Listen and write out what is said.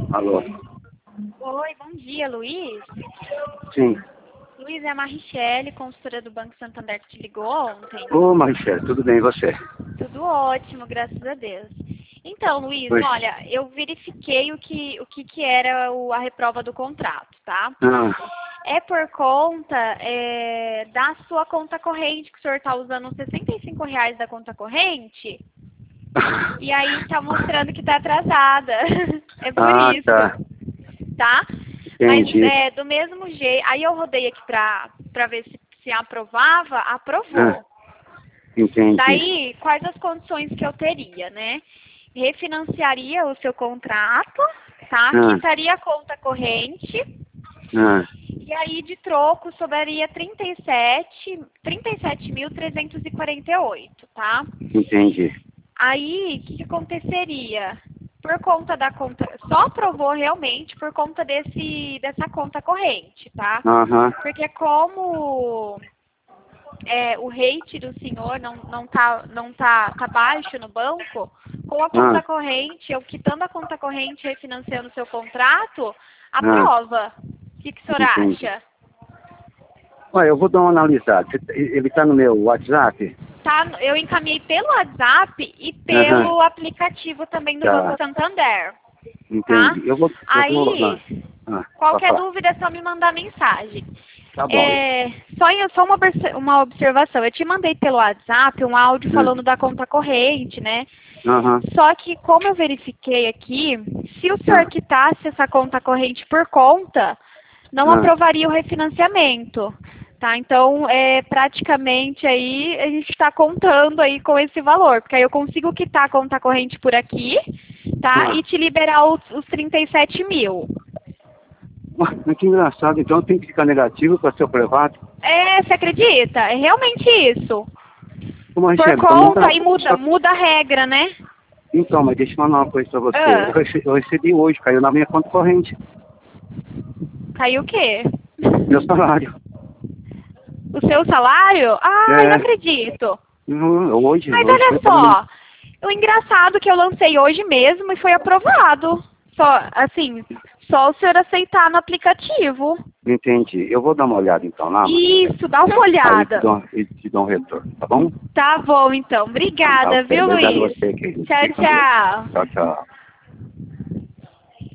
Alô? Oi, bom dia, Luiz. Sim. Luiz, é a Marichele, consultora do Banco Santander, que te ligou ontem. Ô, Marichele, tudo bem e você? Tudo ótimo, graças a Deus. Então, Luiz, Oi. olha, eu verifiquei o que era a reprova do contrato, tá? Ah, É por conta da sua conta corrente, que o senhor está usando os R$ 65 da conta corrente, e aí tá mostrando que tá atrasada. É por isso, tá. tá? Entendi. Mas do mesmo jeito, aí eu rodei aqui pra ver se aprovava, aprovou. Entendi. Daí, quais as condições que eu teria, né? Refinanciaria o seu contrato, tá? Quitaria a conta corrente. E aí, de troco, sobraria 37.348, tá? Entendi. Aí, o que aconteceria? Por conta da conta, só aprovou realmente por conta dessa conta corrente, tá? Aham. Porque como o rate do senhor tá baixo no banco, com a conta corrente, eu quitando a conta corrente e refinanciando o seu contrato, aprova. O que o senhor acha? Olha, eu vou dar uma analisada. Ele tá no meu WhatsApp? Tá, eu encaminhei pelo WhatsApp e pelo aplicativo também do Banco Santander. Entendi. Tá? Eu vou... Aí, qualquer dúvida é só me mandar mensagem. Tá bom. Só uma observação. Eu te mandei pelo WhatsApp um áudio falando da conta corrente, né? Só que como eu verifiquei aqui, se o senhor quitasse essa conta corrente por conta, não aprovaria o refinanciamento. Tá? Então, praticamente aí a gente está contando aí com esse valor, porque aí eu consigo quitar a conta corrente por aqui, tá? E te liberar os 37 mil. Mas que engraçado, então tem que ficar negativo para ser aprovado? Você acredita? É realmente isso. Por conta, aí muda a regra, né? Então, mas deixa eu falar uma coisa para você. Eu recebi hoje, caiu na minha conta corrente. Caiu o quê? Meu salário. O seu salário? Eu não acredito. Hoje. Mas olha só, o engraçado é que eu lancei hoje mesmo e foi aprovado. Só o senhor aceitar no aplicativo. Entendi. Eu vou dar uma olhada então lá. Isso, dá uma olhada. E te dou um retorno, tá bom? Tá bom, então. Obrigada, viu, Obrigado Luiz? a você, querido. Tchau, tchau. Tchau, tchau.